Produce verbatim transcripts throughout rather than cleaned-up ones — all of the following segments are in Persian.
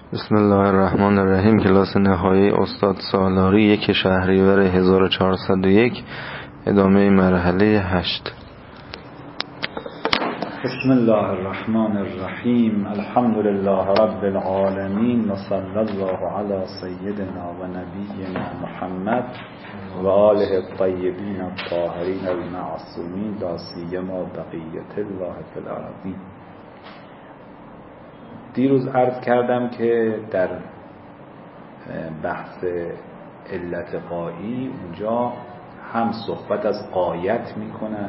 بسم الله الرحمن الرحیم. کلاس نهایی استاد سالاری، یک شهریور هزار و چهارصد و یک، ادامه مرحله هشت. بسم الله الرحمن الرحیم. الحمد لله رب العالمین و صلی الله علی سیدنا و نبینا محمد و آله الطیبین الطاهرین المعصومین، لا سیما بقیت الله فی الارضین. دیروز عرض کردم که در بحث علت غایی اونجا هم صحبت از غایت میکنن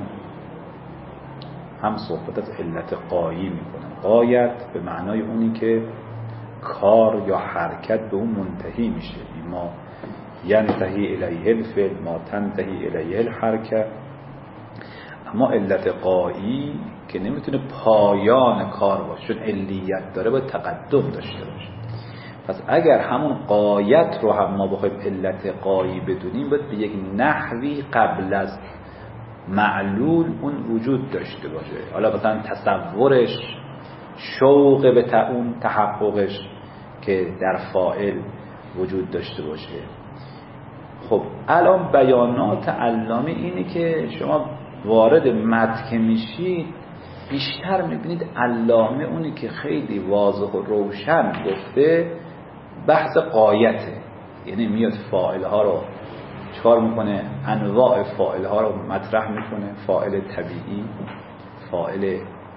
هم صحبت از علت غایی میکنن. غایت به معنای اونی که کار یا حرکت به اون منتهی میشه، ما ینتهی الیه الفعل ما تنتهی الیه الحرکت. اما علت غایی که نمیتونه پایان کار باشه، چون علیت داره باید تقدم داشته باشه. پس اگر همون غایت رو هم ما بخوایم علت غایی بدونیم، باید به یک نحوی قبل از معلول اون وجود داشته باشه. حالا مثلا تصورش، شوق به اون تحققش که در فاعل وجود داشته باشه. خب الان بیانات علامه اینه که شما وارد متن میشید بیشتر میبینید علامه اونی که خیلی واضح و روشن گفته بحث غایته. یعنی میاد فاعل ها رو چکار میکنه؟ انواع فاعل ها رو مطرح میکنه. فاعل طبیعی، فاعل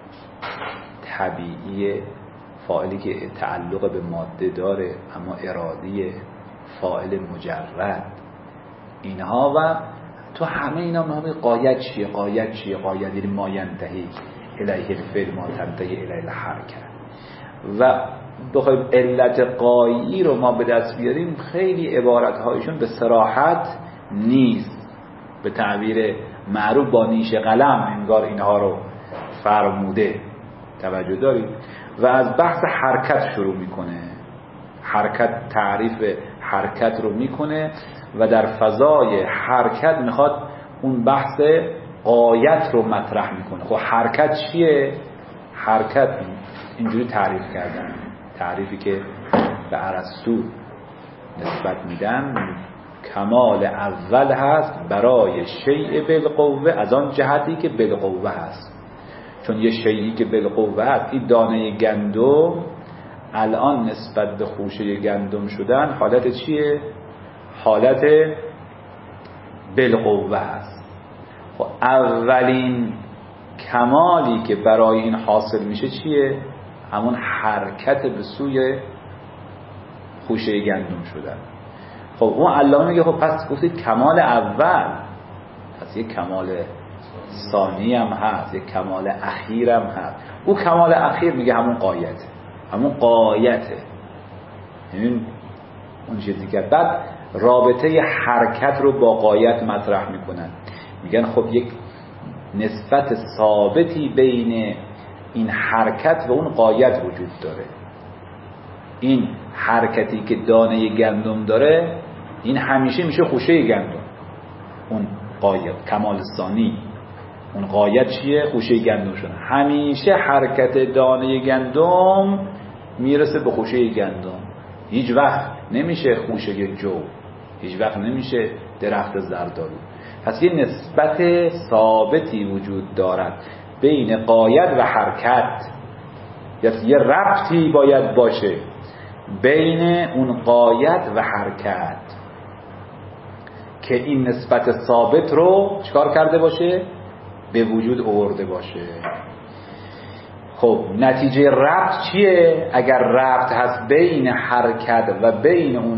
طبیعی، فاعلی که تعلق به ماده داره اما ارادیه، فاعل مجرد، اینها. و تو همه اینا میگه غایت چیه؟ غایت چیه؟ غایت یعنی ما ینتهی الیه الفعل ما تنتهی الیه الحرکت. و بخوایم علت غایی رو ما به دست بیاریم، خیلی عبارت‌هایشون به صراحت نیست. به تعبیر معروف با نیش قلم انگار اینها رو فرموده. توجه دارید؟ و از بحث حرکت شروع میکنه. حرکت، تعریف حرکت رو میکنه و در فضای حرکت میخواد اون بحث غایت رو مطرح میکنه. خب حرکت چیه؟ حرکت اینجوری تعریف کردن، تعریفی که به ارسطو نسبت میدن، کمال اول هست برای شیء بالقوه، از آن جهتی که بالقوه هست. چون یه شیئی که بالقوه هست، این دانه گندم الان نسبت به خوشه گندم شدن حالت چیه؟ حالت بالقوه هست. خب اولین کمالی که برای این حاصل میشه چیه؟ همون حرکت به سوی خوشه گندم شدن. خب اون علامه میگه خب پس گفتید کمال اول، پس یک کمال ثانی هم هست، یک کمال اخیر هم هست. اون کمال اخیر میگه همون غایته، همون غایته. یعنی اون چیزی که بعد رابطه حرکت رو با غایت مطرح میکنن. میگن خب یک نسبت ثابتی بین این حرکت و اون غایت وجود داره. این حرکتی که دانه گندم داره، این همیشه میشه خوشه گندم. اون غایت کمال ثانی، اون غایت چیه؟ خوشه گندم شدن. همیشه حرکت دانه گندم میرسه به خوشه گندم. هیچ وقت نمیشه خوشه جو، هیچ وقت نمیشه درخت زردالو. پس یه نسبت ثابتی وجود دارد بین غایت و حرکت، یعنی یه ربطی باید باشه بین اون غایت و حرکت که این نسبت ثابت رو چکار کرده باشه؟ به وجود آورده باشه. خب نتیجه ربط چیه؟ اگر ربط هست بین حرکت و بین اون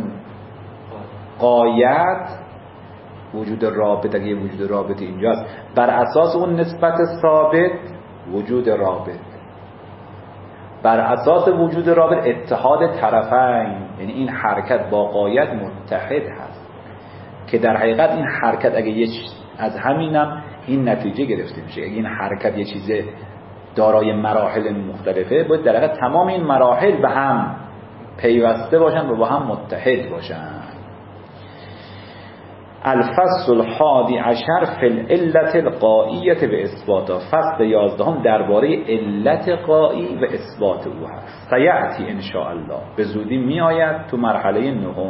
غایت، وجود رابط. اگه وجود رابط اینجاست، بر اساس اون نسبت ثابت وجود رابط، بر اساس وجود رابط اتحاد طرفین، یعنی این حرکت با غایت متحد هست. که در حقیقت این حرکت اگه یه از همینم این نتیجه گرفته میشه، اگه این حرکت یه چیز دارای مراحل مختلفه، باید در حقیقت تمام این مراحل به هم پیوسته باشن و با هم متحد باشن. الفصل الحادی عشر فی العلت القائیة به اثباتا. فصل یازدهم درباره علت قایی و اثبات او هست. سیأتی ان شاء الله، به زودی می آید تو مرحله نهم.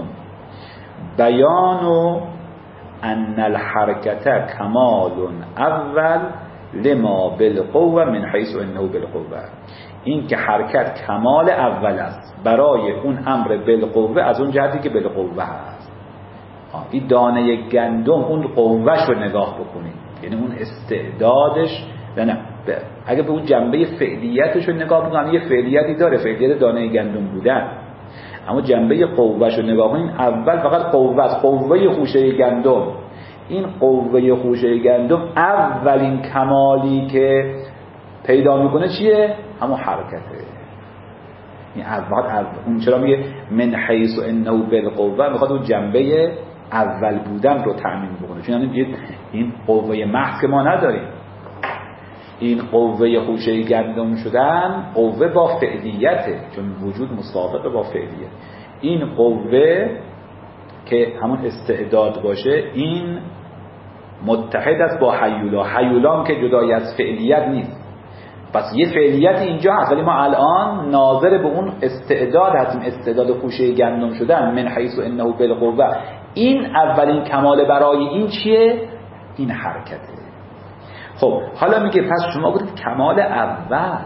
بیان ان الحرکت کمال اول لما بالقوه من حیث انه بالقوه. این که حرکت کمال اول است برای اون امر بالقوه از اون جهتی که بالقوه هست. این دانه گندم اون قوهش رو نگاه بکنید، یعنی اون استعدادش، نه اگه به اون جنبه فعلیتش رو نگاه بکنید، یه فعلیتی داره، فعلیت دانه گندم بودن، اما جنبه قوهش رو نگاه کنید، اول فقط قوه است، قوه خوشه گندم. این قوه خوشه گندم اولین کمالی که پیدا میکنه چیه؟ همون حرکته. این اول اون چرا میگه من حیث انه بالقوه، میخواد اون جنبه اول بودن رو تأمین بکنه، چون یعنی این قوه محض که ما نداریم. این قوه خوشه گندم شدن قوه با فعلیته، چون وجود مسابقه با فعلیت. این قوه که همون استعداد باشه، این متحد است با حیولا. حیولا که جدای از فعلیت نیست، پس یه فعلیت اینجا هست، ولی ما الان ناظر به اون استعداد هستیم، استعداد خوشه گندم شدن. من حیث انه بالقوه، این اولین کمال برای این چیه؟ این حرکته. خب حالا میگه پس شما گفتید کمال اول،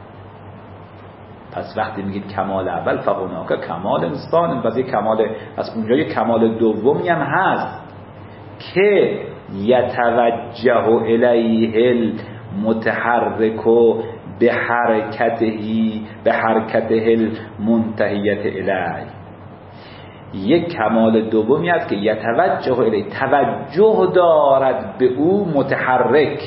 پس وقتی میگید کمال اول فهناک کمال انسان، پس یک کمال، پس اونجا یک کمال دومی هم هست که یتوجه الیه المتحرک به حرکتهی به حرکته المنتهیت الیه. یک کمال دومی است که یتوجه الیه، توجه دارد به او متحرک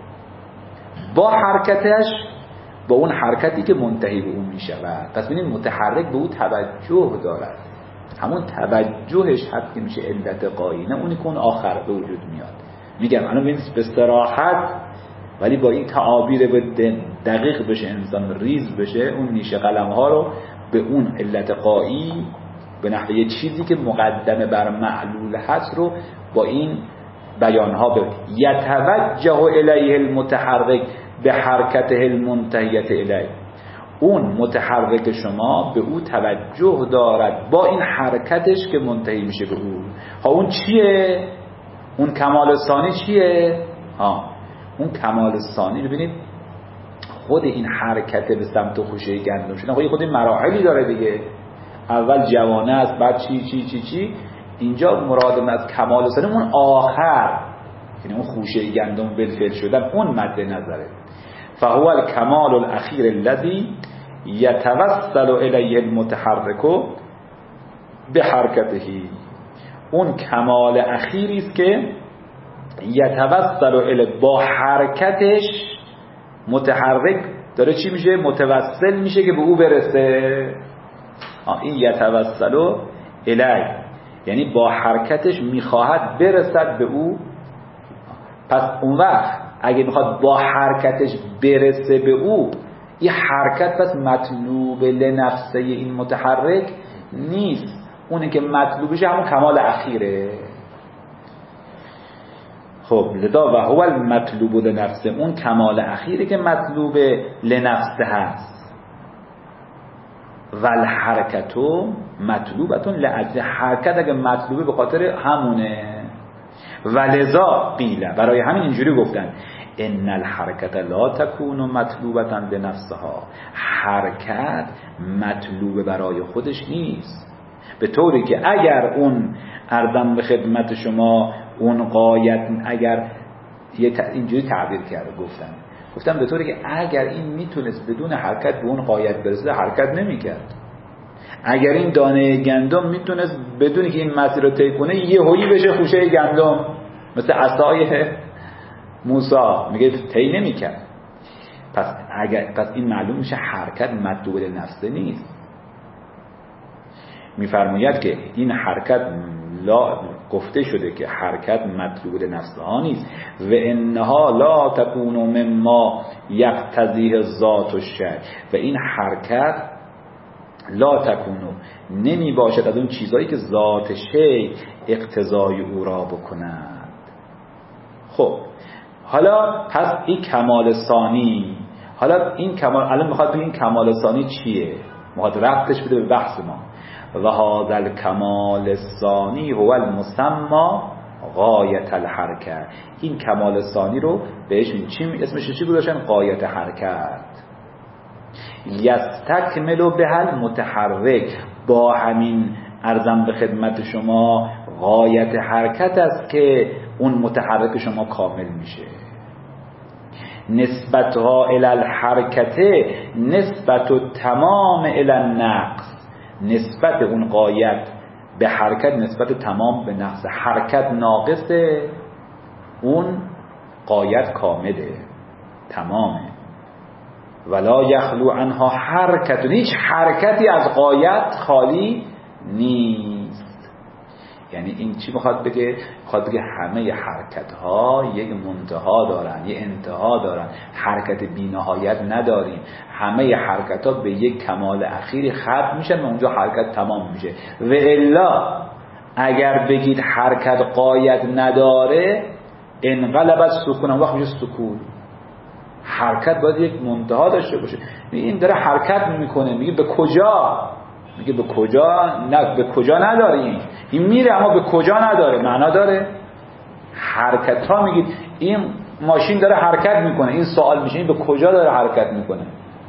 با حرکتش، با اون حرکتی که منتهی به اون می شود. پس ببینید متحرک به او توجه دارد، همون توجهش هست که میشه علت قایی، نه اونی که اون آخر به وجود میاد. میگم الان ببینید به استراحت، ولی با این تعابیر به دقیق بشه، انسان ریز بشه، اون نیشه قلم ها رو به اون علت قایی به نحوه چیزی که مقدمه بر معلول هست رو با این بیان ها به یتوجه الیه المتحرک به حرکته المنتهیت الیه. اون متحرک شما به او توجه دارد با این حرکتش که منتهی میشه به او. ها اون چیه؟ اون کمال ثانی چیه؟ ها اون کمال ثانی رو ببینید، خود این حرکت به سمت خوشه گندم شدن خود خود مراحلی داره دیگه. اول جوانه است، بعد چی چی چی چی. اینجا مراد من از کمال ثانی اون آخر، یعنی اون خوشه گندم بالفعل شدن، اون مد نظره. فهو الکمال الاخیر الذی یتوسل الیه المتحرک به حرکته. اون کمال اخیری است که یتوسل الیه، با حرکتش متحرک داره چی میشه؟ متوسل میشه که به او برسه. این یتوسل الیه یعنی با حرکتش میخواهد برسد به او. پس اون وقت اگه میخواد با حرکتش برسه به او، این حرکت پس مطلوب لنفسه این متحرک نیست، اونی که مطلوبش همون کمال اخیره. خب لذا و هو المطلوب لنفسه، اون کمال اخیره که مطلوب لنفسه هست. و الحرکتو مطلوبتون لأجل، حرکت اگه مطلوبه به خاطر همونه. و لذا قیله، برای همین اینجوری گفتن ان الحرکت لا تکون مطلوبتا لنفسها، حرکت مطلوب برای خودش نیست. به طوری که اگر اون عرضم به خدمت شما اون غایت، اگر اینجوری تعبیر کرده گفتن گفتم به طوری که اگر این میتونست بدون حرکت به اون غایت برسه، حرکت نمیکرد. اگر این دانه گندم میتونست بدون که این مسیر رو طی کنه یه هویی بشه خوشه گندم، مثل عصای موسی، میگه طی نمیکرد. پس اگر پس این معلوم میشه حرکت مطلوب لنفسه نیست. میفرماید که این حرکت لا گفته شده که حرکت مطلوب لنفسه ها نیست. و انها لا تکون مما یقتضیه ذات الشیء، و این حرکت لا تکونو نمی باشد از اون چیزایی که ذات شی اقتضای او را بکند. خب حالا پس این کمال ثانی، حالا این کمال، الان میخواد بگیم کمال ثانی چیه، میخواد ربطش بده به بحث ما. و هذا الکمال الثانی هو المسمى غایت الحرکت. این کمال ثانی رو بهش چی اسمش چی گذاشتن؟ غایت حرکت. یستکمل به المتحرک، با همین عرضم به خدمت شما غایت حرکت است که اون متحرک شما کامل میشه. نسبتها الی الحرکت نسبت تمام الی النقص، نسبت اون غایت به حرکت نسبت تمام به نقص. حرکت ناقصه، اون غایت کامله، تمامه. ولا یخلو عنها حرکت، هیچ حرکتی از غایت خالی نیست. یعنی این چی میخواد بگه؟ میخواد بگه همه حرکت ها یک منتها دارن، یک انتها دارن، حرکت بی نهایت نداریم. همه حرکت ها به یک کمال اخیری ختم میشن و اونجا حرکت تمام میشه. و الا اگر بگید حرکت غایت نداره، انقلب از سکون، هم وقت میشه سکون. حرکت باید یک منتها داشته باشه. این داره حرکت میکنه، میگه به کجا؟ میگه به کجا؟ نه به کجا نداره، این این میره اما به کجا نداره. معنا داره حرکت ها. میگید این ماشین داره حرکت میکنه، این سوال میشه این به کجا داره حرکت میکنه؟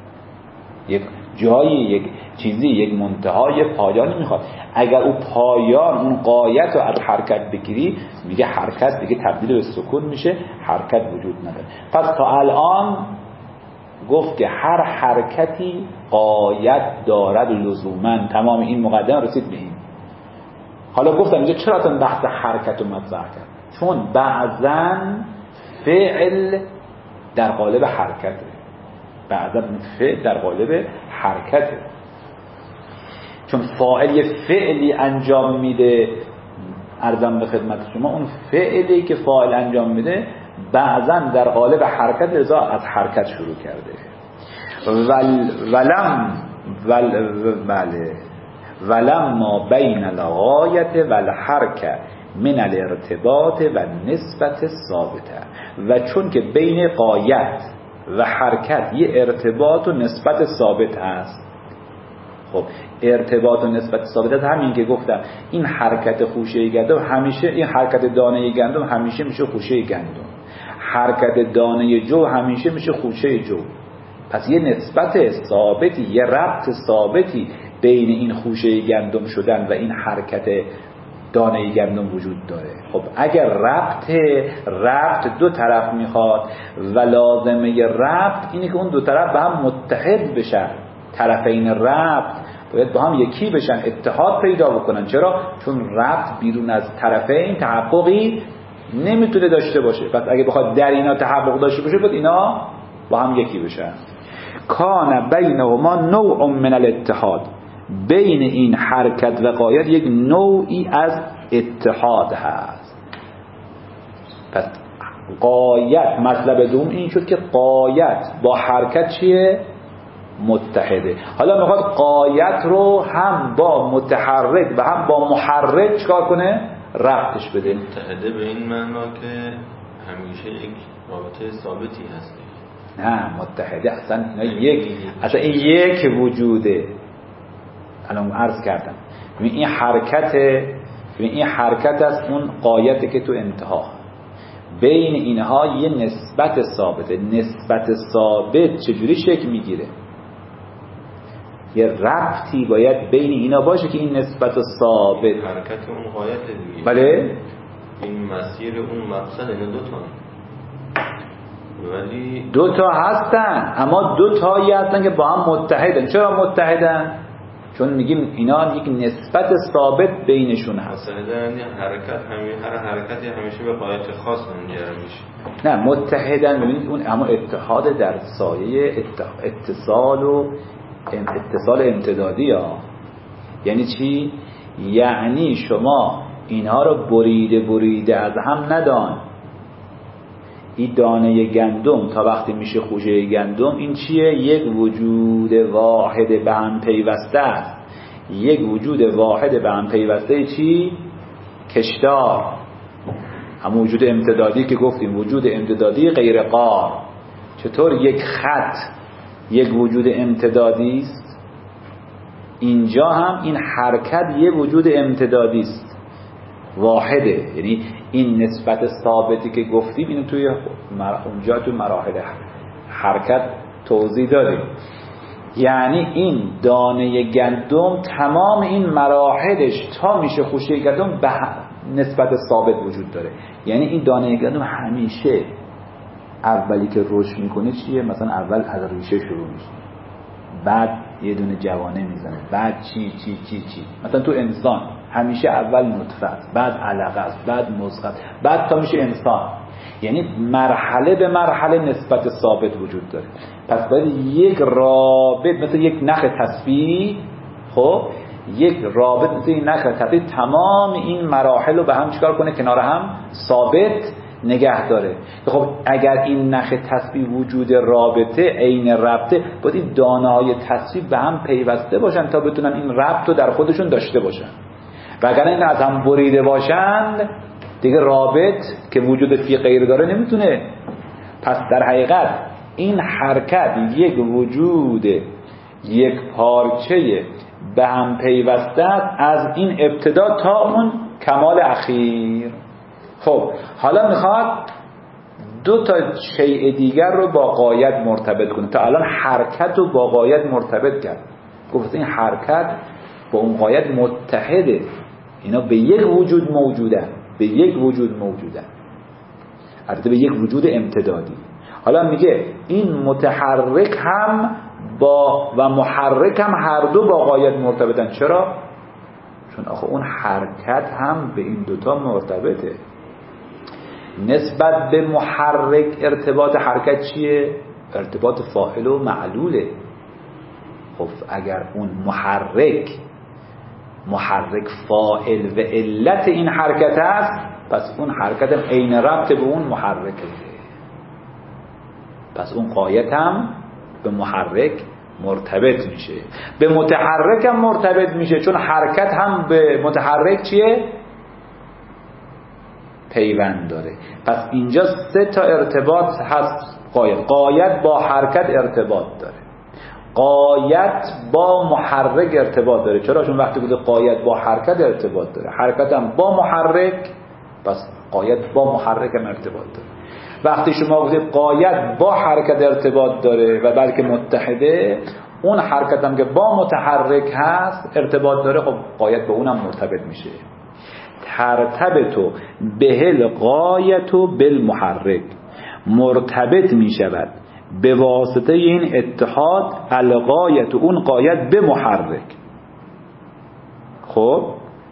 یک جایی، یک چیزی، یک منتها، یک پایانی میخواد. اگر او پایان، اون غایت رو از حرکت بگیری، میگه حرکت دیگه تبدیل به سکون میشه، حرکت وجود نداره. پس تا الان گفت که هر حرکتی غایت دارد لزوما. تمام این مقدمه رسید به این. حالا گفتم اینجا چرا اصلا بحث حرکت رو مطرح کرد؟ چون بعضا فعل در قالب حرکته، بعضا فعل در قالب حرکته. چون فاعل یه فعلی انجام میده، عرضم به خدمت شما اون فعلی که فاعل انجام میده بعضا در قالب حرکت، لذا از حرکت شروع کرده. ول ولم ول بله ولم ما بین الغایت والحرکت من الارتباط و نسبت ثابته. و چون که بین غایت و حرکت یه ارتباط و نسبت ثابت هست. خب ارتباط و نسبت ثابت هست، همین که گفتم این حرکت خوشه گندم همیشه، این حرکت دانه گندم همیشه میشه خوشه گندم، حرکت دانه جو همیشه میشه خوشه جو. پس یه نسبت ثابتی، یه ربط ثابتی بین این خوشه گندم شدن و این حرکت دانه گندم وجود داره. خب اگر ربط ربط دو طرف میخواد و لازمه ربط اینه که اون دو طرف به هم متحد بشن، طرفین ربط باید با هم یکی بشن، اتحاد پیدا بکنن. چرا؟ چون ربط بیرون از طرفین تحققی نمیتونه داشته باشه. پس اگه بخواد در اینا تحقق داشته باشه باید اینا با هم یکی بشن. کان بینهما نوع من الاتحاد، بین این حرکت و غایت یک نوعی از اتحاد هست. پس غایت، مطلب دوم این شد که غایت با حرکت چیه؟ متحده. حالا میخواد غایت رو هم با متحرک و هم با محرک چکار کنه؟ ربطش بده. متحده به این معنا که همیشه یک رابطه ثابتی هست. نه متحده اصلا یک، اصلا این یک وجوده. الان عرض کردم این حرکت، این حرکت است، اون غایته که تو انتها. بین اینها یه نسبت ثابته. نسبت ثابت چجوری شکل میگیره؟ یه ربطی باید بین اینا باشه که این نسبت ثابت حرکت اون غایت دیگه. بله این مسیر اون مقصد اینا دو تا، ولی دو تا هستن، اما دو تایی هستن که با هم متحدن. چرا متحدن؟ چون میگیم اینا یک نسبت ثابت بینشون هست. متحدن یعنی حرکت همین، هر حرکتی همیشه به غایت خاص منجر میشه. نه متحدن ببینید اون اما اتحاد در سایه اتصال و اتصال امتدادی ها. یعنی چی؟ یعنی شما اینها رو بریده بریده از هم ندان. این دانه گندم تا وقتی میشه خوشه گندم، این چیه؟ یک وجود واحد به هم پیوسته است. یک وجود واحد به هم پیوسته چی؟ کشدار. همون وجود امتدادی که گفتیم، وجود امتدادی غیر قار. چطور یک خط یک وجود امتدادی است، اینجا هم این حرکت یک وجود امتدادی است، واحده. یعنی این نسبت ثابتی که گفتیم اینو توی اونجا تو مراحل حرکت توضیح دادیم. یعنی این دانه گندم تمام این مراحلش تا میشه خوشه گندم به نسبت ثابت وجود داره. یعنی این دانه گندم همیشه اولی که رشد میکنه چیه؟ مثلا اول از ریشه شروع میشه، بعد یه دونه جوانه میزنه، بعد چی چی چی چی. مثلا تو انسان همیشه اول نطفه است، بعد علقه است، بعد مضغه، بعد تا میشه انسان. یعنی مرحله به مرحله نسبت ثابت وجود داره. پس باید یک رابط مثل یک نخ تسبیح، خب یک رابط مثل یک نخ تسبیح تمام این مراحل رو به هم چیکار کنه؟ کنار هم ثابت نگه داره. خب اگر این نخ تسبیح وجود رابطه عین ربطه، باید این دانه های تسبیح به هم پیوسته باشن تا بتونن این ربط رو در خودشون داشته باشن. و اگر این از هم بریده باشند دیگه رابط که وجود فی غیر داره نمیتونه. پس در حقیقت این حرکت یک وجود یک پارچه به هم پیوسته است از این ابتدا تا اون کمال اخیر. خب حالا میخواد دو تا شیء دیگر رو با غایت مرتبط کنه. تا الان حرکت رو با غایت مرتبط کرد، گفت این حرکت با اون غایت متحده، اینا به یک وجود موجودن، به یک وجود موجودن، البته به یک وجود امتدادی. حالا میگه این متحرک هم با و محرک هم هر دو با غایت مرتبطن. چرا؟ چون آخه اون حرکت هم به این دوتا مرتبطه. نسبت به محرک ارتباط حرکت چیه؟ ارتباط فاعل و معلوله. خب اگر اون محرک محرک فاعل و علت این حرکت است، پس اون حرکت هم عین ربط به اون محرکه. پس اون غایت هم به محرک مرتبط میشه، به متحرک هم مرتبط میشه، چون حرکت هم به متحرک چیه؟ پیوند داره. پس اینجا سه تا ارتباط هست. غایت غایت با حرکت ارتباط داره، غایت با محرک ارتباط داره. چرا؟ چون وقتی بوده غایت با حرکت ارتباط داره، حرکت هم با محرک، پس غایت با محرک هم ارتباط داره. وقتی شما بودید غایت با حرکت ارتباط داره و بلکه متحده، اون حرکت هم که با متحرک هست ارتباط داره، خب غایت به اونم مرتبط میشه. ترتبط بهل غایت بالمحرک، مرتبط میشود به واسطه این اتحاد الغایت، اون غایت به محرک. خب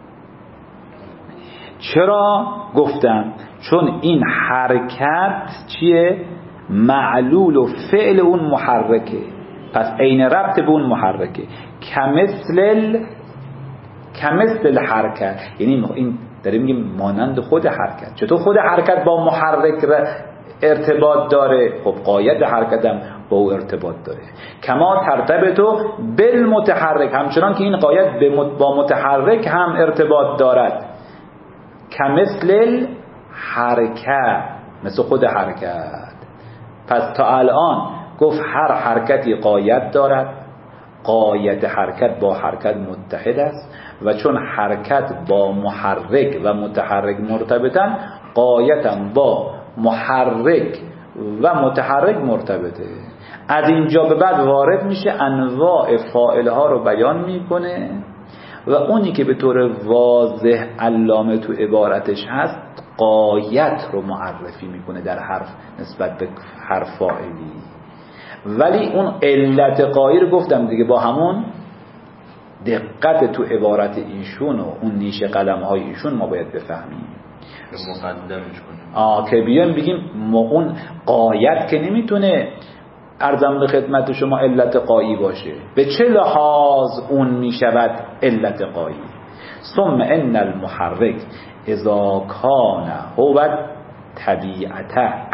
چرا گفتم؟ چون این حرکت چیه؟ معلول و فعل اون محرکه، پس عین ربط به اون محرکه. کمثل کمثل حرکت، یعنی این داریم میگیم مانند خود حرکت. چطور خود حرکت با محرک ارتباط داره؟ خب غایت حرکت هم با او ارتباط داره. کما ترتبط بالمتحرک، همچنان که این غایت با متحرک هم ارتباط دارد. کمثل حرکت، مثل خود حرکت. پس تا الان گفت هر حرکتی غایت دارد، غایت حرکت با حرکت متحد است و چون حرکت با محرک و متحرک مرتبطن، غایت هم با محرک و متحرک مرتبطه. از اینجا به بعد وارد میشه انواع فاعل ها رو بیان میکنه و اونی که به طور واضح علامه تو عبارتش هست غایت رو معرفی میکنه در حرف نسبت به هر فاعلی. ولی اون علت غایر گفتم دیگه با همون دقت تو عبارت ایشون و اون نیش قلم های ایشون ما باید بفهمیم، مقدمش کنیم. آه که بیان بگیم ما اون غایت که نمیتونه ارزم به خدمت شما علت غایی باشه. به چه لحاظ اون میشود علت غایی؟ ثم ان المحرک اذا کان هو طبیعته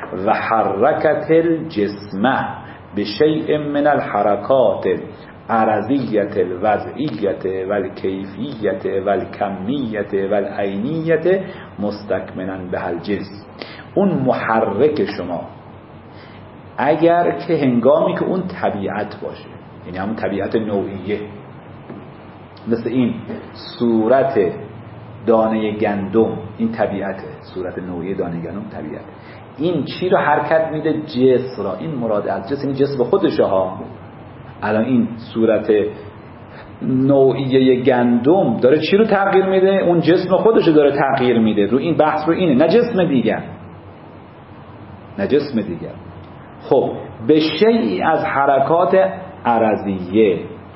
و حرکت الجسم به شیء من الحرکات عرضیت الوضعیت و الکیفیت و الکمیت و العینیت مستکملا به الجنس. اون محرک شما اگر که هنگامی که اون طبیعت باشه، یعنی همون طبیعت نوعیه، مثل این صورت دانه گندم، این طبیعته، صورت نوعیه دانه گندم طبیعت، این چی رو حرکت میده؟ جسم را. این مراد از جسم، این جسم خودشه ها. الان این صورت نوعیه گندم داره چی رو تغییر میده؟ اون جسم خودشو داره تغییر میده. رو این بحث رو اینه، نه جسم دیگر، نه جسم دیگر. خب به شیئی از حرکات عرضیه،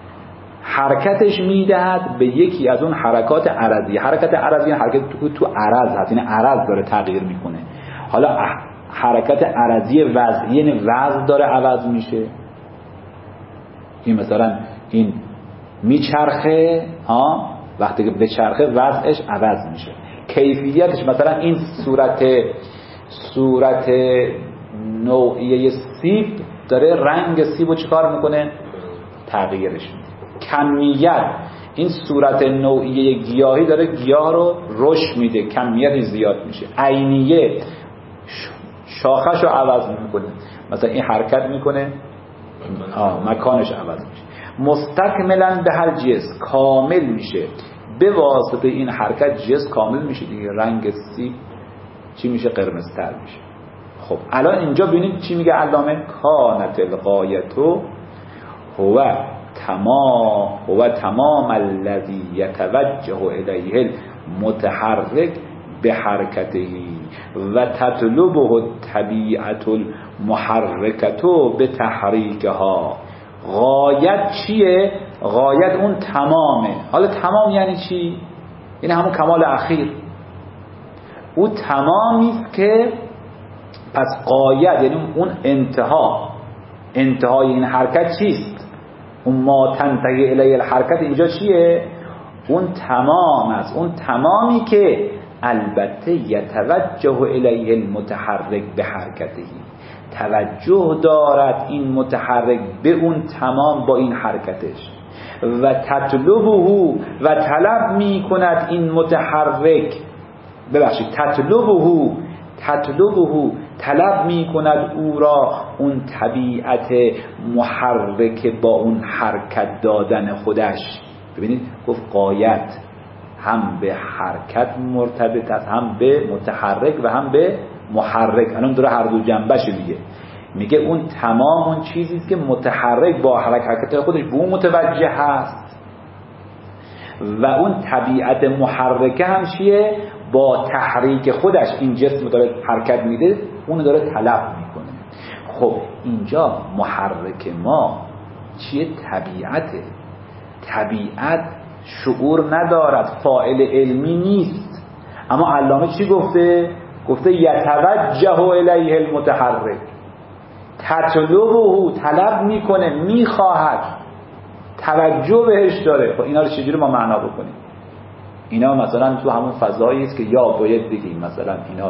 حرکتش میدهد به یکی از اون حرکات عرضیه. حرکت عرضیه حرکت تو تو عرض هست، یعنی عرض داره تغییر میکنه. حالا حرکت عرضیه وضعیه، یعنی وضع داره عوض میشه. این مثلا این میچرخه ها، وقتی که بچرخه وضعش عوض میشه. کیفیتش مثلا این صورت صورت نوعیه سیب داره رنگ سیبو چیکار میکنه؟ تغییرش میده. کمیت، این صورت نوعیه گیاهی داره گیاه رو رشد میده، کمیتش زیاد میشه. عینیه شاخش رو عوض میکنه، مثلا این حرکت میکنه آه مکانش عوض میشه. مستکملا به هر جنس، کامل میشه به واسطه این حرکت. جنس کامل میشه دیگه، رنگ سیب چی میشه؟ قرمزتر میشه. خب الان اینجا ببینید چی میگه علامه؟ کانت الغایتو هو تمام هو تمام الذی یتوجه الیه المتحرک به حرکته و تطلبه طبیعت المحرکتو به تحریکها. غایت چیه؟ غایت اون تمامه. حالا تمام یعنی چی؟ این همون کمال اخیر. او تمامی است که پس غایت یعنی اون انتها، انتهای این حرکت چیست؟ اون ما تنتهی الیه الحرکت اینجا چیه؟ اون تمام است. اون تمامی که البته یتوجه الیه المتحرک به حرکته، توجه دارد این متحرک به اون تمام با این حرکتش. و تطلبه و طلب می کند این متحرک، ببخشید تطلبه تطلبه طلب می کند او را اون طبیعت محرک با اون حرکت دادن خودش. ببینید گفت غایت هم به حرکت مرتبط است، هم به متحرک و هم به محرک. الان داره هر دو جنبش میگه. میگه اون تمام اون چیزی است که متحرک با حرکت خودش به اون متوجه هست و اون طبیعت محرکه هم چیه؟ با تحریک خودش این جسم داره حرکت میده، اون داره طلب میکنه. خب اینجا محرک ما چیه؟ طبیعته. طبیعت شعور ندارد، فاعل علمی نیست. اما علامه چی گفته؟ گفته یتوجه الیه المتحرک، تطلبه طلب میکنه، میخواهد، توجه بهش داره. خب اینا رو چجوری ما معنا بکنیم؟ اینا مثلا تو همون فضایی است که یا باید بگیم مثلا اینا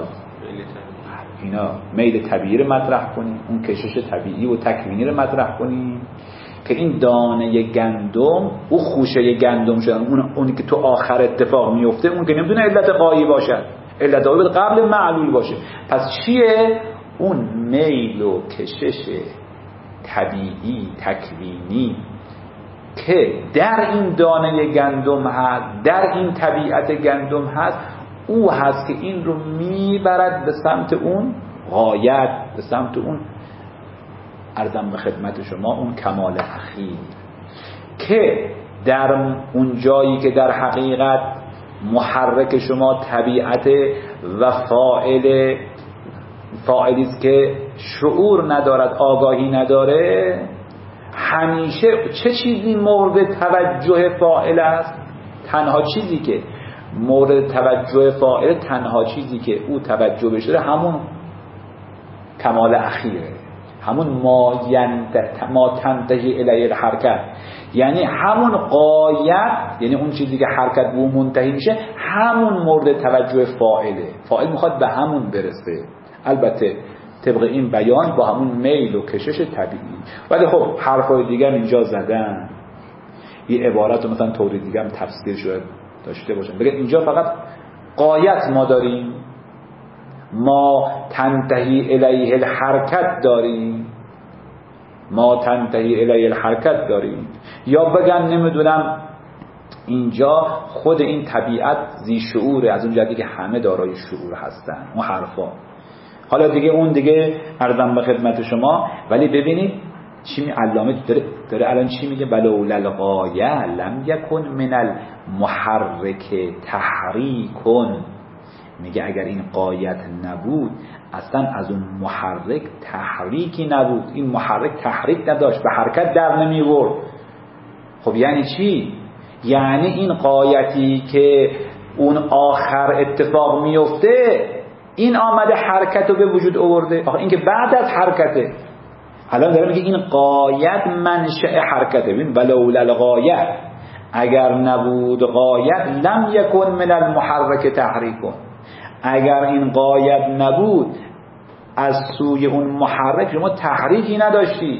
اینا میل طبیعی رو مطرح کنیم، اون کشش طبیعی و تکوینی رو مطرح کنیم که این دانه گندم، او خوشه گندم شدن، اون اونی که تو آخر اتفاق میفته، اون که نمیتونه علت غایی باشه، علت غایی قبل معلول باشه. پس چیه؟ اون میل و کشش طبیعی تکوینی که در این دانه گندم هست، در این طبیعت گندم هست، او هست که این رو میبرد به سمت اون غایت، به سمت اون عرضم به خدمت شما اون کمال اخیر، که در اون جایی که در حقیقت محرک شما طبیعت و فاعل فاعلی است که شعور ندارد، آگاهی نداره، همیشه چه چیزی مورد توجه فاعل است؟ تنها چیزی که مورد توجه فاعل، تنها چیزی که او توجه بشه همون کمال اخیره، همون ما ما تنتهی الیه الحرکت، یعنی همون غایت، یعنی اون چیزی که حرکت به اون منتهی میشه، همون مورد توجه فاعله. فاعل میخواد به همون برسه. البته طبق این بیان با همون میل و کشش طبیعی. ولی خب حرفای دیگه هم اینجا زدن، یه عبارت رو مثلا طوری دیگه هم تفسیر شده داشته باشن، بگه اینجا فقط غایت ما داریم، ما تنتهی الیه الحرکت داریم، ما تنتهی الیه الحرکت داریم. یا بگن نمیدونم اینجا خود این طبیعت ذی شعوره، از اون جهتی که همه دارای شعور هستن، اون حرفا. حالا دیگه اون دیگه عرضم به خدمت شما. ولی ببینید چی می علامه داره, داره الان چی میگه؟ ولولا الغایه لم یکن من المحرک تحریکن. میگه اگر این غایت نبود اصلا از اون محرک تحریکی نبود، این محرک تحریک نداشت، به حرکت در نمیورد. خب یعنی چی؟ یعنی این غایتی که اون آخر اتفاق میفته این آمده حرکت رو به وجود آورده. آخه این که بعد از حرکته. الان داره میگه این غایت منشأ حرکته. ببین ولولا الغایه، اگر نبود غایت لم یکن من المحرک تحریکون، اگر این غایت نبود از سوی اون محرک شما تحریکی نداشتی.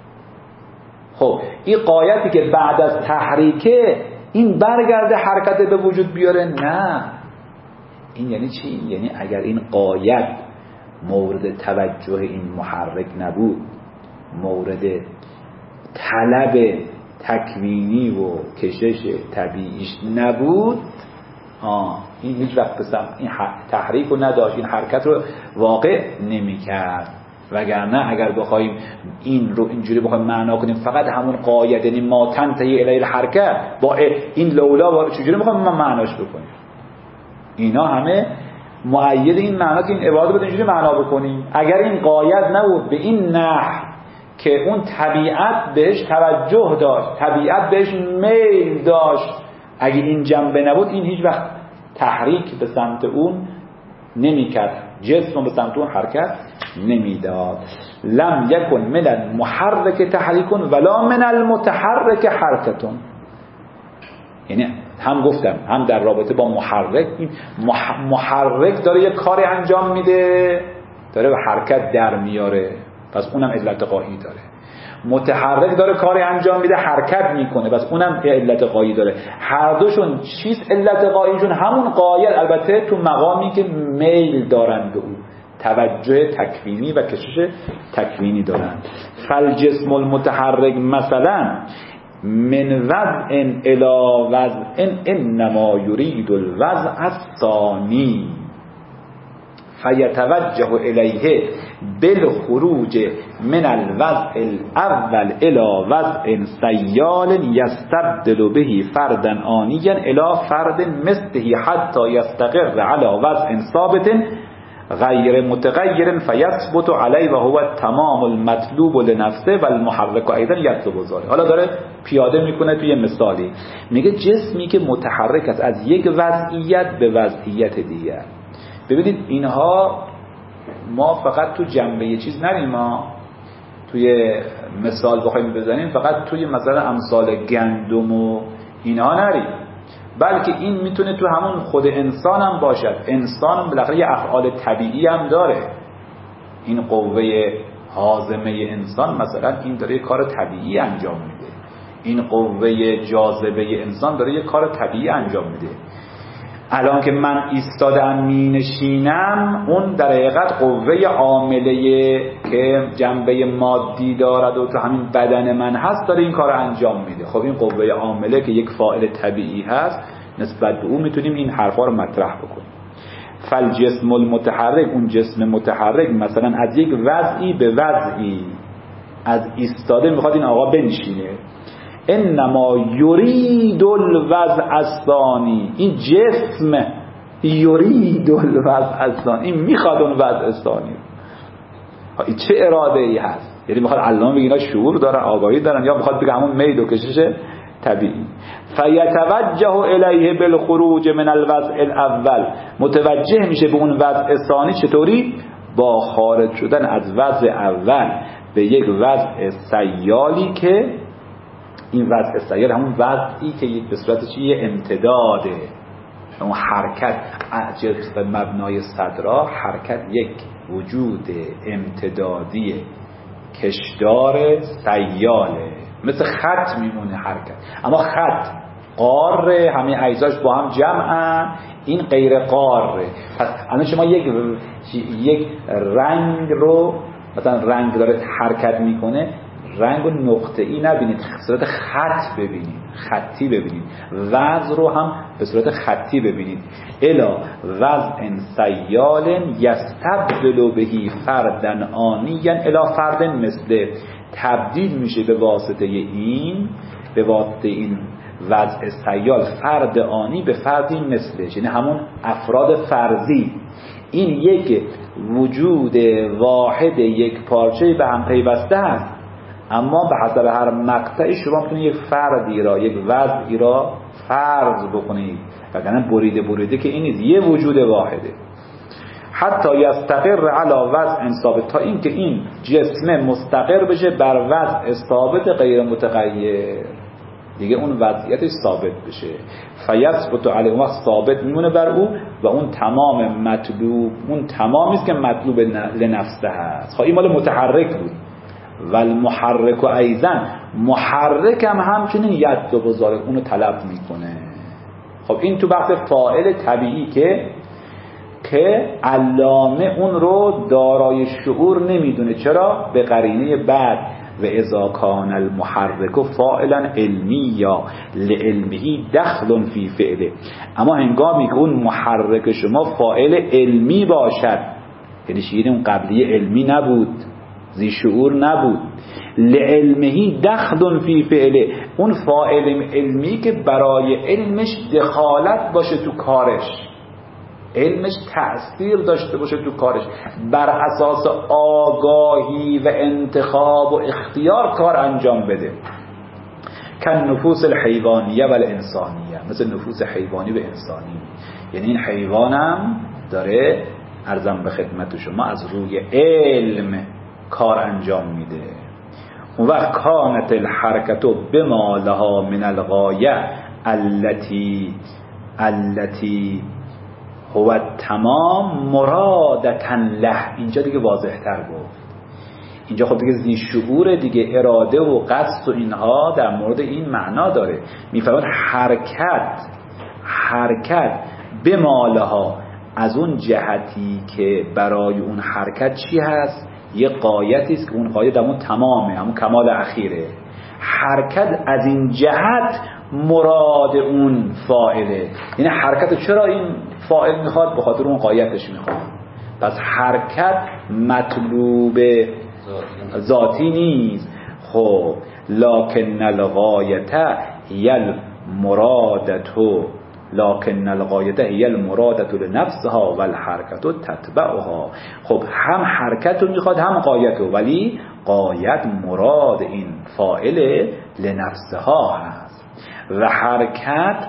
خب این غایتی که بعد از تحریکه این برگرده حرکت به وجود بیاره؟ نه. این یعنی چی؟ یعنی اگر این غایت مورد توجه این محرک نبود، مورد طلب تکوینی و کشش طبیعیش نبود، آه این هیچ وقت بسم این تحریک رو نداشت، این حرکت رو واقع نمی کرد. وگرنه اگر بخوایم این رو اینجوری بخوایم معنا کنیم فقط همون غایت، یعنی ما تنتهی الی الحرکت، با این لولا با چجوری میخوایم ما معناش بکنیم؟ اینا همه مؤید این معنا که این عبارت رو اینجوری معنا بکنیم. اگر این غایت نبود به این نحو که اون طبیعت بهش توجه داشت، طبیعت بهش میل داشت، اگه این جنبه نبود این هیچ وقت تحریک به سمت اون نمی‌کرد، جسم به سمت اون حرکت نمیداد. لم یکن من المحرک تحریکون ولا من المتحرک حرکتون. یعنی هم گفتم هم در رابطه با محرک، این محرک داره یه کاری انجام میده، داره به حرکت در میاره، پس اونم علت غایی داره. متحرک داره کاری انجام میده، حرکت میکنه، پس اونم علت غایی داره. هر دوشون چیز علت غاییشون همون غایت، البته تو مقامی که میل دارن به اون، توجه تکوینی و کشش تکوینی دارن. فالجسم المتحرک مثلا من وضع الى وضع انما یرید الوضع الثانی فیتوجه الیه بالخروج من الوضع الاول الى وضع سیال یستبدل به فردا آنیا الى فرد مثله حتی یستقر على وضع ثابت غیر متغیر فیثبت علیه و هو تمام المطلوب لنفسه و المحرک ایضا یطلب ذلک. حالا داره پیاده میکنه توی مثالی، میگه جسمی که متحرک است از یک وضعیت به وضعیت دیگر. ببینید اینها ما فقط تو جنبه یه چیز نریم، ما توی مثال بخوایم بزنیم فقط توی مثلا امثال گندم و اینها نریم، بلکه این میتونه تو همون خود انسان هم باشد. انسان بالاخره یه افعال طبیعی هم داره. این قوه هاضمه انسان مثلا این داره یه کار طبیعی انجام میده، این قوه جاذبه انسان داره یه کار طبیعی انجام میده. الان که من ایستادم می نشینم، اون در حقیقت قوه عامله که جنبه مادی دارد و تو همین بدن من هست داره این کار انجام میده. خب این قوه عامله که یک فاعل طبیعی هست، نسبت به اون میتونیم این حرفا رو مطرح بکنیم. فالجسم المتحرک، اون جسم متحرک مثلا از یک وضعی به وضعی، از ایستاده میخواد این آقا بنشینه، انما یرید الوضع الثانی، این جسم یرید الوضع الثانی، این میخواد اون وضع ثانی. این چه اراده ای هست؟ یعنی میخواد علامه بگه اینا شعور دارن، آگاهی دارن، یا میخواد بگه همون میل و کشش طبیعی. فیتوجه الیه بالخروج من الوضع الاول، متوجه میشه به اون وضع ثانی. چطوری؟ با خارج شدن از وضع اول به یک وضع سیالی که این وضع سیال همون وضعی که به صورت چیه؟ امتداده. اون حرکت جسم مبنای صدرا، حرکت یک وجود امتدادی کشدار سیاله، مثل خط میمونه حرکت. اما خط قاره، همه اجزاش با هم جمعن، این غیر قاره. پس الان شما یک یک رنگ رو مثلا رنگ داره حرکت میکنه، رنگ رو نقطه‌ای نبینید، به صورت خط ببینید، خطی ببینید. وضع رو هم به صورت خطی ببینید. الا وضع سیال یستبدل بهی فردن آنیا الا فرد مثل، تبدیل میشه به واسطه این به واسطه این وضع سیال فرد آنی به فردی مثلش، یعنی همون افراد فرضی. این یک وجود واحد یک پارچه به هم پیوسته است، اما به حسب هر مقطعی شما میتونید یک فردی را، یک وضعی را فرض بکنید، وگرنه بریده بریده که این نیست، یه وجود واحده. حتی یستقر علی وضع ثابت، تا این که این جسم مستقر بشه بر وضع ثابت غیر متغیر، دیگه اون وضعیتش ثابت بشه. فیثبت علی، اون وقت ثابت میمونه بر او و اون تمام مطلوب، اون تمامی است که مطلوب لنفسه هست. خب این مال متحرک بود. و المحرک و ایضا، محرک هم همچنین یطلب ذلک، اونو طلب میکنه. خب این تو بحث فاعل طبیعی که که علامه اون رو دارای شعور نمیدونه. چرا؟ به قرینه بعد و اذا کان المحرک فاعلا علمی یا لعلمی دخل فی فعله، اما هنگامی که اون محرک شما فاعل علمی باشد، یعنی شیرین اون قبلی علمی نبود، ذی شعور نبود، لعلمه دخل فی فعله، اون فاعل علمی که برای علمش دخالت باشه تو کارش، علمش تأثیر داشته باشه تو کارش، بر اساس آگاهی و انتخاب و اختیار کار انجام بده. کن نفوس الحیوانیه و الانسانیه، مثل نفوس حیوانی و انسانی. یعنی این حیوانم داره عرضم به خدمت شما از روی علم کار انجام میده. اون وقت کانت الحرکت بما لها من الغایه التي التي هو تمام مرادتا له. اینجا دیگه واضح تر گفت، اینجا خب دیگه ذی شعور دیگه، اراده و قصد و اینها در مورد این معنا داره. میفرماد حرکت حرکت بما لها، از اون جهتی که برای اون حرکت چی هست، یه قایتی است که اون قایت در اون تمامه، همون کمال اخیره. حرکت از این جهت مراد اون فاعله، یعنی حرکت چرا این فاعل میخواد؟ به خاطر اون قایتش میخواد. پس حرکت مطلوب ذاتی نیست. خب لکن الغایته هی المرادته لکن الغایته هی المرادة لنفسها و الحرکت تتبعها. خب هم حرکت رو میخواد هم قایت رو، ولی قایت مراد این فاعل لنفسها هست و حرکت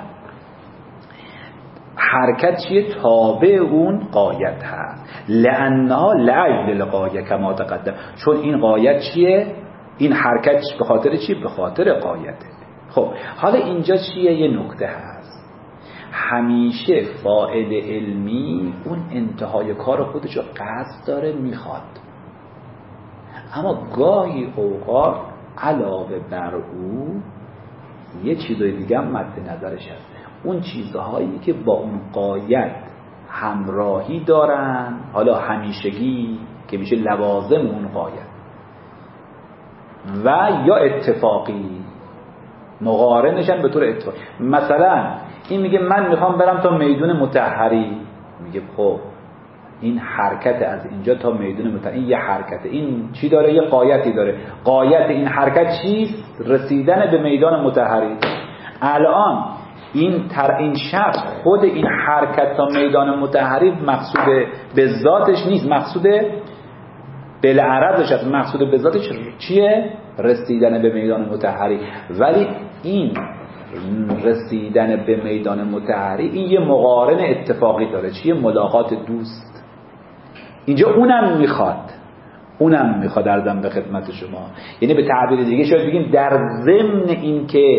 حرکت چیه؟ تابع اون قایت هست. لانها لعجل الغایه کما تقدم، چون این قایت چیه؟ این حرکت به خاطر چی؟ به خاطر قایته. خب حالا اینجا چیه؟ یه نکته هست. همیشه فاعل علمی اون انتهای کار خودشو قصد داره، میخواد، اما گاهی اوقات علاوه بر او یه چیزای دیگه هم مد نظرش هست. اون چیزهایی که با اون قایت همراهی دارن، حالا همیشگی که میشه لوازم اون قایت، و یا اتفاقی مقارنشن به طور اتفاقی. مثلا این میگه من میخوام برم تا میدون مطهری، میگه خب این حرکت از اینجا تا میدون مطهری، این یه حرکته، این چی داره؟ یه قایتی داره. قایت این حرکت چیست؟ رسیدن به میدان مطهری. الان این تر این شخص خود این حرکت تا میدان مطهری مقصود به ذاتش نیست، مقصود بالعرضش هست، مقصود به ذاتش چیه؟ رسیدن به میدان مطهری. ولی این رسیدن به میدان مطهری این یه مقارن اتفاقی داره. چیه؟ ملاقات دوست. اینجا اونم میخواد، اونم میخواد ارزم به خدمت شما. یعنی به تعبیر دیگه شاید بگیم در ضمن این که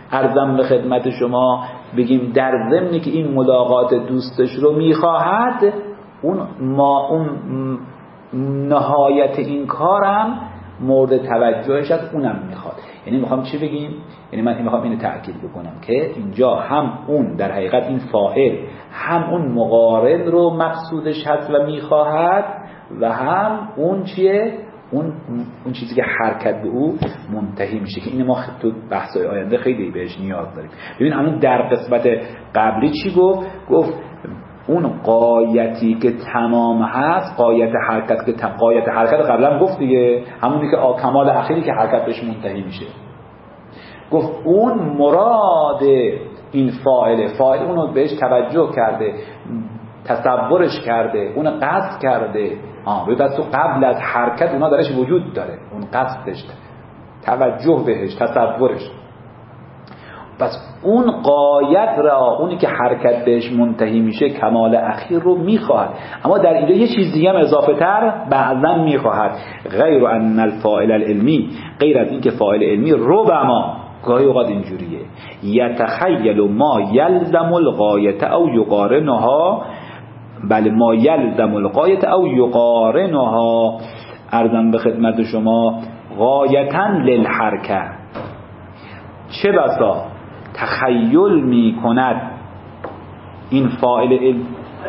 عرضم به خدمت شما بگیم در ضمنی که این ملاقات دوستش رو میخواهد، اون ما اون نهایت این کارم مورد توجهش از اونم میخواد. یعنی میخوام چی بگیم؟ یعنی من میخوام اینو تأکید بکنم که اینجا هم اون در حقیقت این فاعل هم اون مقارن رو مقصودش هست و میخواهد و هم اون چیه؟ اون اون چیزی که حرکت به او منتهی میشه که این ما تو بحث‌های آینده خیلی بهش نیاز داریم. ببین الان در قسمت قبلی چی گفت؟ گفت اون قایتی که تمام هست، قایت حرکت که قایت حرکت قبلا گفت دیگه، همونی که کمال اخیری که حرکت بهش منتهی میشه. گفت اون مراد این فاعله، فاعل اونو بهش توجه کرده، تصورش کرده، اون قصد کرده. آه ببین تو قبل از حرکت اونا درش وجود داره، اون قصدش، توجه بهش، تصورش. پس اون قایت را، اونی که حرکت بهش منتهی میشه، کمال اخیر رو میخواهد. اما در اینجا یه چیز دیگه هم اضافه تر بعضا میخواهد، غیر ان الفاعل العلمی، غیر از این که فاعل علمی ربما گاهی اوقات اینجوریه، یتخیل ما یلزم الغایت او یقارنها، بله ما یلزم الغایت او یقارنها، عرضم به خدمت شما غایتا للحرکه. چه بسا تخیل می کند این فاعل علم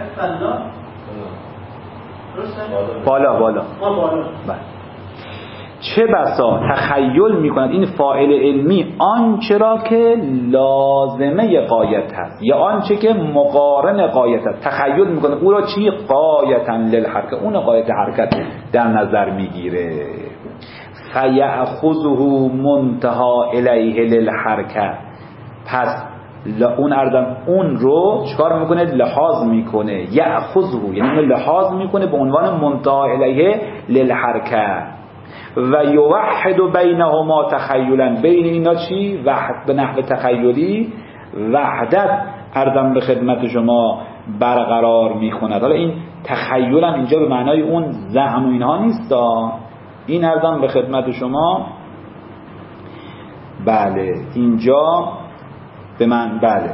بالا بالا بله. چه بسا تخیل می کند این فاعل علمی آنچه را که لازمه غایت هست یا آنچه که مقارن غایت هست، تخیل می کند او را چی؟ غایتا للحرکه، اون غایت حرکت در نظر می گیره. فیأخذه منتها الیه للحرکه، پس اون اردم اون رو چکار میکنه؟ لحاظ میکنه. یأخذه یعنی اون لحاظ میکنه به عنوان منتها الیه للحرکه. و یوحد بینهما تخیلا، بین اینا چی؟ وحد به نحو تخیلی وحدت اردم به خدمت شما برقرار میکند. حالا این تخیل هم اینجا به معنای اون زعم و اینها نیست، این اردم به خدمت شما بله اینجا به من بله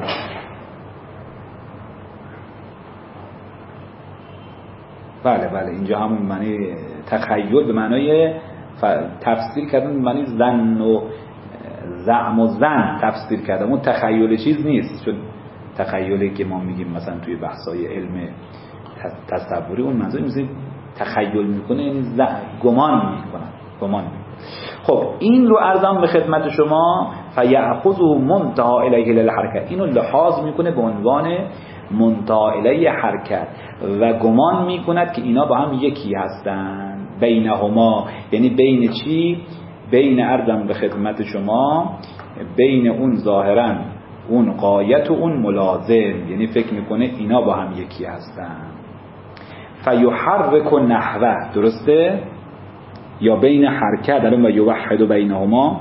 بله بله اینجا همون معنی تخیل به معنای تفسیر کردن به معنی زن و زعم و زن تفسیر کردن، اون تخیل چیز نیست، چون تخیلی که ما میگیم مثلا توی بحثای علم تصوری اون منظور میشه تخیل میکنه، یعنی گمان میکنه گمان میکنه. خب این رو عرضم به خدمت شما فیأخذه منتها الیه للحرکت، اینو لحاظ میکنه به عنوان منتها الیه حرکت و گمان میکند که اینا با هم یکی هستن. بینهما یعنی بین چی؟ بین عرضم به خدمت شما بین اون ظاهرا اون غایت و اون ملازم، یعنی فکر میکنه اینا با هم یکی هستن. فیحرک نحوه، درسته؟ یا بین حرکت الان و یوحد بینهما،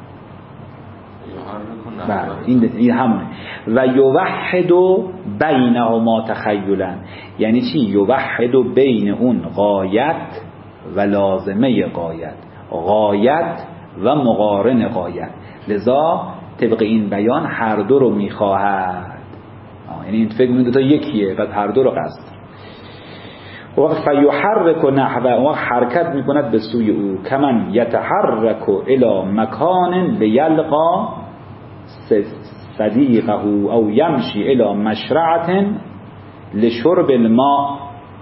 بله این این همونه. و یوحد بینهما تخیلا، یعنی چی؟ یوحد بین اون غایت و لازمه غایت، غایت و مقارن غایت، لذا طبق این بیان هر دو رو میخواهد. یعنی این فکر می‌کنه دو تا یکیه، بعد هر دو رو قصد. و فیحرک نحوه، و حرکت میکند به سوی او، کمن یتحرک الی مکان لیلقا صدیقه او یمشی الی مشرعه لشرب الماء.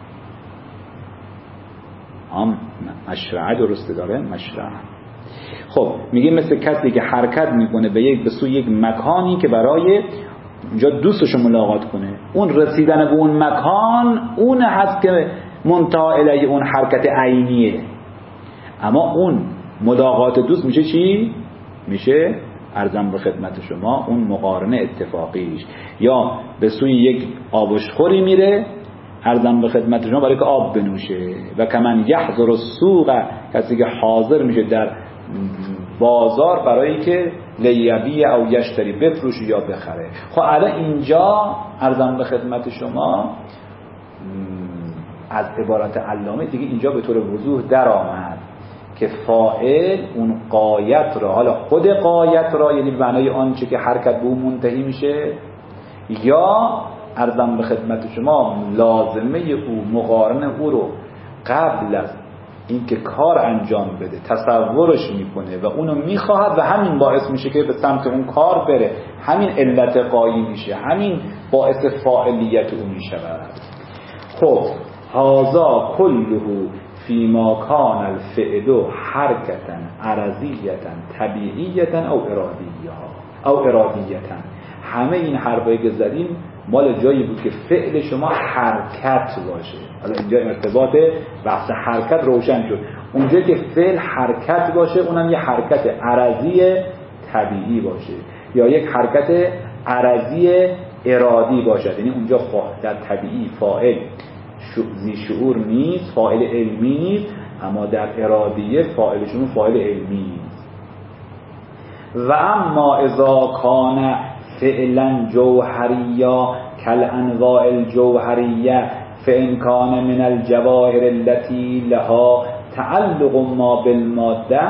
هم مشرعه درسته داره؟ مشرعه. خب میگه مثل کسی که حرکت میکنه به یک به سوی یک مکانی که برای اونجا دوستشو ملاقات کنه، اون رسیدن به اون مکان اون هست که منتها الیه اون حرکت عینیه. اما اون ملاقات دوست میشه چی؟ میشه عرضم به خدمت شما اون مقارنه اتفاقیش، یا به سوی یک آبشخوری میره عرضم به خدمت شما برای که آب بنوشه. و کمن یحضر السوق، کسی که حاضر میشه در بازار برای که لیبی او یشتری، بفروشه یا بخره. خب الان اینجا عرضم به خدمت شما از عبارت علامه دیگه اینجا به طور وضوح در آمد که فاعل اون غایت را، حالا خود غایت را یعنی معنای آنچه که حرکت به اون منتهی میشه، یا عرضم به خدمت شما لازمه او، مقارن او رو قبل از اینکه کار انجام بده تصورش میکنه و اونو میخواهد و همین باعث میشه که به سمت اون کار بره، همین علت غایی میشه، همین باعث فاعلیت او میشود. خب هذا کله فیما کان الفعل حرکتا عرضیتا طبیعیتا او ارادیه او ارادیتا. همه این حرفایی که زدیم مال جایی بود که فعل شما حرکت باشه. حالا اینجا ارتباط بحث حرکت روشن شد. اونجایی که فعل حرکت باشه اونم یه حرکت عرضی طبیعی باشه یا یک حرکت عرضی ارادی باشد. یعنی اونجا در طبیعی فاعل ذی شعور نیست، فاعل علمی نیست، اما در ارادیه فاعلشون فاعل علمی نیست. و اما اذا کان فعلا جوهریا کالانواع الجوهریه فان کان من الجواهر التي لها تعلق ما بالماده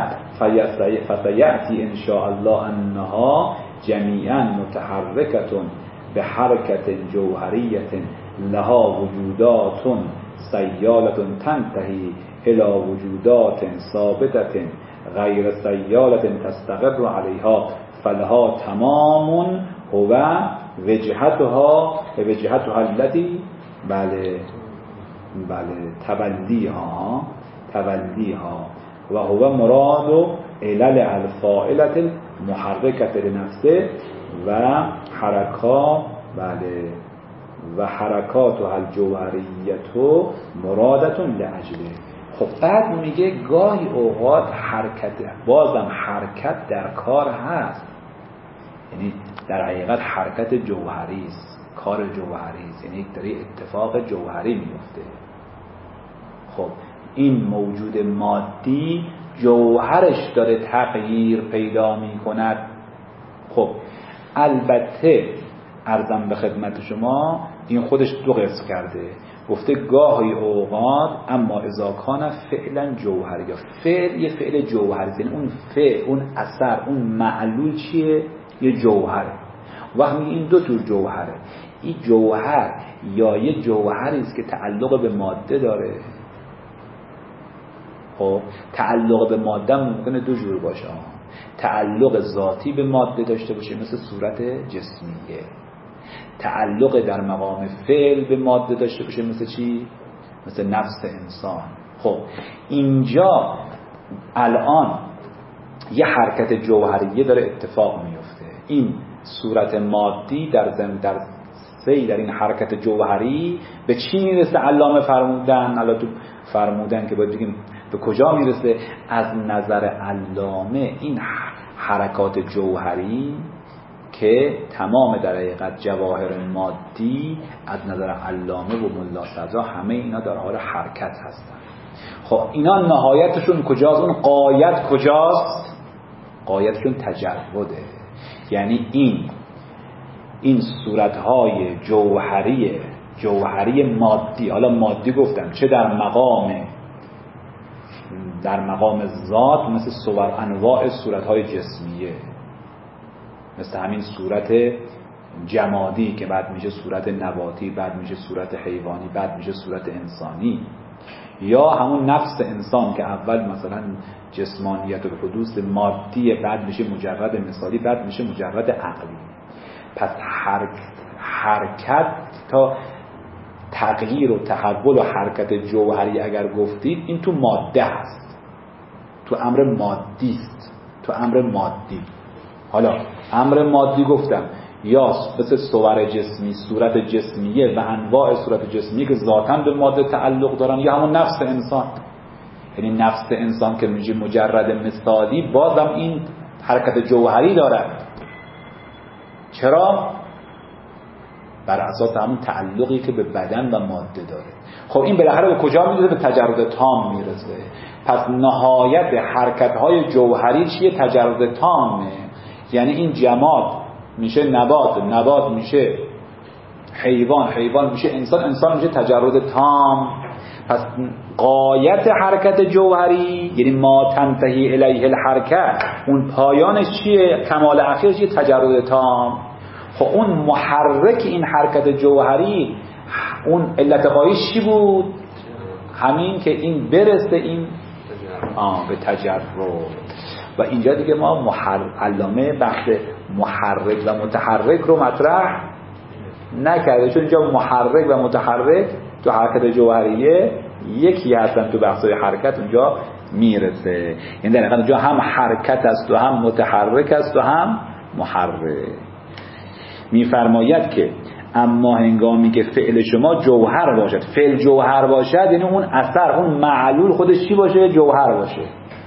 فسيأتي ان شاء الله انها جميعا متحركه بحركه جوهریه لها وجودات سیالة تنتهي الى وجودات ثابتة غیر سیالة تستقر عليها فلها تمام هو وجهتها وجهتها التي بله بله تبلیها تبلیها و هو مراد علل الفاعلة المحركة لنفسه و حرکات بله و حرکات و الجوهریت مرادتون لاجله. خب بعد میگه گاهی اوقات حرکت، بازم حرکت در کار هست، یعنی در حقیقت حرکت جوهری است، کار جوهری است، یعنی یک طریق اتفاق جوهری میفته. خب این موجود مادی جوهرش داره تغییر پیدا میکند. خب البته عرضم به خدمت شما این خودش دو قسم کرده، گفته گاهی اوقات اما اذا کان فعلا جوهری، یا فعل یه فعل جوهری، یعنی اون فعل، اون اثر، اون معلول چیه؟ یه جوهره. وقتی این دو جور جوهره، این جوهر یا یه جوهری است که تعلق به ماده داره. خب تعلق به ماده ممکنه دو جور باشه، تعلق ذاتی به ماده داشته باشه مثل صورت جسمیه، تعلق در مقام فعل به ماده داشته باشه مثل چی؟ مثل نفس انسان. خب اینجا الان یه حرکت جوهریه داره اتفاق میفته. این صورت مادی در زم در سی در این حرکت جوهری به چی میرسه؟ علامه فرمودن، الان تو فرمودن که باید بگیم به کجا میرسه. از نظر علامه این حرکات جوهری که تمام در حقیقت جواهر مادی از نظر علامه و ملا صدرا همه اینا در حال حرکت هستن. خب اینا نهایتشون کجاست؟ اون غایت کجاست؟ غایتشون تجرده. یعنی این این صورتهای جوهری جوهری مادی، حالا مادی گفتم چه در مقام در مقام ذات مثل صور انواع صورتهای جسمیه، مثل همین صورت جمادی که بعد میشه صورت نباتی، بعد میشه صورت حیوانی، بعد میشه صورت انسانی، یا همون نفس انسان که اول مثلا جسمانیت و حدوث مادی، بعد میشه مجرد مثالی، بعد میشه مجرد عقلی. پس حرکت تا تغییر و تحول و حرکت جوهری اگر گفتید این تو ماده هست، تو امر مادی است، تو امر مادی. حالا امر مادی گفتم یا مثل صور جسمی، صورت جسمیه و انواع صورت جسمیه که ذاتاً به ماده تعلق دارن، یا همون نفس انسان. یعنی نفس انسان که میشه مجرد مثالی بازم این حرکت جوهری دارد. چرا؟ بر اساس همون تعلقی که به بدن و ماده داره. خب این بالاخره به کجا میرسه؟ به تجرد تام میرسه. پس نهایت حرکت‌های جوهری چیه؟ تجرد تامه. یعنی این جماد میشه نبات، نبات میشه حیوان حیوان میشه انسان، انسان میشه تجرد تام. پس غایت حرکت جوهری یعنی ما تنتهی الیه الحرکت، اون پایانش چیه؟ کمال اخیر چیه؟ تجرد تام. خب اون محرک این حرکت جوهری، اون علت غایش چی بود؟ همین که این برسه این آه به تجرد. و اینجا دیگه ما محر... علامه بحث محرک و متحرک رو مطرح نکرده، چون اینجا محرک و متحرک تو حرکت جوهریه یکی هستن، تو بحثای حرکت اونجا میرسه. یعنی در واقع اونجا هم حرکت است و هم متحرک است و هم محرک. میفرماید که اما هنگامی که فعل شما جوهر باشد، فعل جوهر باشد یعنی اون اثر، اون معلول خودش چی باشه؟ جوهر باشه.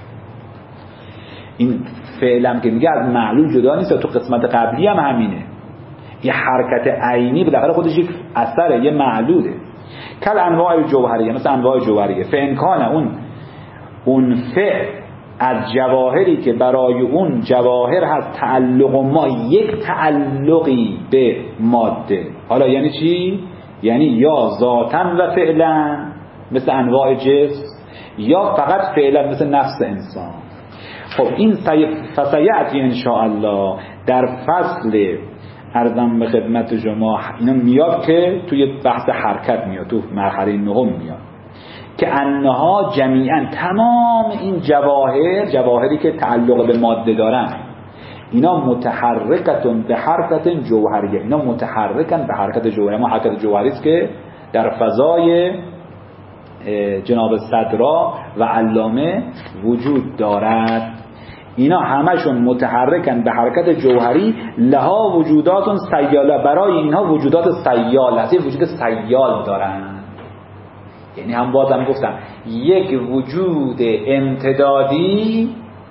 این فعلم که میگه از معلول جدا نیست، تو قسمت قبلی هم همینه. یه حرکت عینی بالاخره خودش یک اثره، یه معلوله. کل انواع جوهریه، مثل انواع جوهریه. فانکان اون اون فعل از جواهری که برای اون جواهر هست تعلق ما، یک تعلقی به ماده. حالا یعنی چی؟ یعنی یا ذاتاً و فعلا مثل انواع جسم، یا فقط فعلا مثل نفس انسان. خب این فسیعتی انشاءالله در فصل عرضم به خدمت شما اینا میاد که توی بحث حرکت میاد، تو مرحله نهم میاد که انها جمیعا تمام این جواهر، جواهری که تعلق به ماده دارن، اینا متحرکتون به حرکت جوهریه، اینا متحرکن به حرکت جوهریه. ما حرکت جوهری است که در فضای جناب صدرا و علامه وجود دارد. اینا همشون متحرکن به حرکت جوهری. لها وجودات سیاله، برای اینها وجودات سیال هست، وجود سیال دارن. یعنی هم بازم گفتم یک وجود امتدادی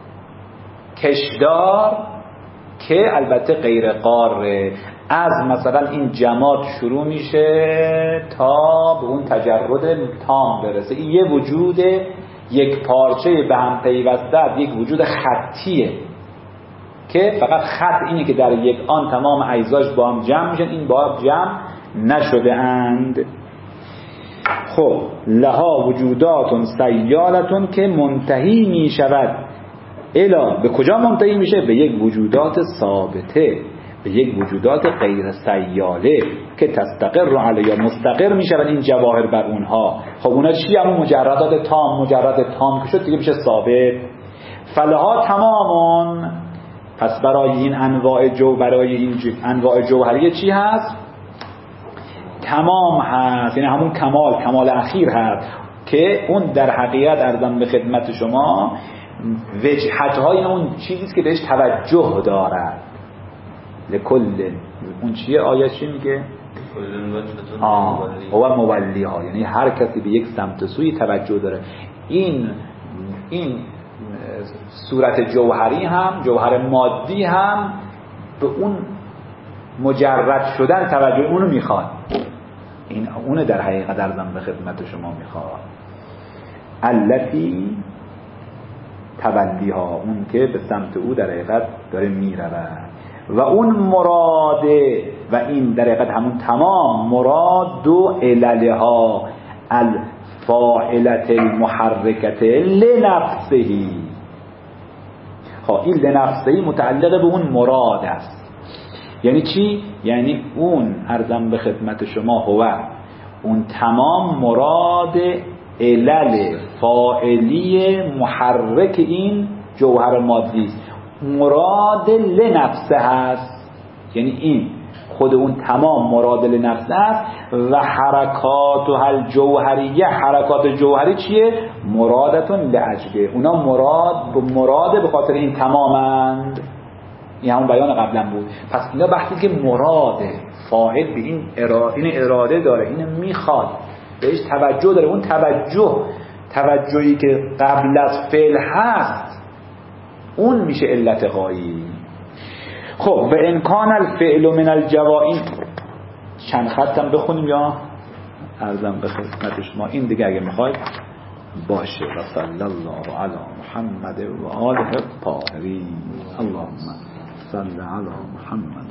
کشدار که البته غیر قاره، از مثلا این جماد شروع میشه تا به اون تجرد تام برسه. این یه وجود یک پارچه به هم پیوسته است، یک وجود خطیه که فقط خط اینه که در یک آن تمام اجزاش با هم جمع میشن، این با هم جمع نشده اند. خب لها وجوداتون سیالتون که منتهی میشود الا، به کجا منتهی میشه؟ به یک وجودات ثابته، به یک وجودات غیر سیاله که تستقر علیها، مستقر میشود این جواهر بر اونها. خب اونها چی؟ همون مجردات تام، مجرد تام که شد دیگه میشه ثابت. فلها تمامون، پس برای این انواع جو برای این انواع جوهریه چی هست؟ تمام هست، یعنی همون کمال، کمال اخیر هست که اون در حقیقت عرضم به خدمت شما وجهت‌های اون چیزیست که بهش توجه دارد. لکل اون چیه؟ آیه چی میگه؟ آه هو مولی ها، یعنی هر کسی به یک سمت سوی توجه داره. این این صورت جوهری هم، جوهر مادی هم به اون مجرد شدن توجه اونو میخواد. این اونه در حقیقت عرضم به خدمت شما میخواد. التی تولیها، اون که به سمت او در حقیقت داره میرود. و اون مراده، و این در حقیقت همون تمام مراد و عللها الفاعلت المحرکت لنفسهی. خب این لنفسهی متعلق به اون مراد است. یعنی چی؟ یعنی اون عرضم به خدمت شما هو اون تمام مراد علل فاعلی محرک این جوهر مادی است. مراد لنفسه هست، یعنی این خود اون تمام مراد لنفسه هست. و حرکات و هل جوهریه، حرکات جوهری چیه؟ مرادتون لعجبه، اونا مراد به مراد به خاطر این تمامند. این همون بیان قبلا بود. پس اینا وقتی که مراد فاعل به این اراده, این اراده داره، این میخواد، بهش توجه داره، اون توجه توجهی که قبل از فعل هست اون میشه علت غایی. خب و امکان الفعل من الجوائن، چند خطم بخونیم یا عرضم به خدمت شما این دیگه اگه میخواید باشه. و صلی الله علی محمد و آله الطاهرین. اللهم صل علی محمد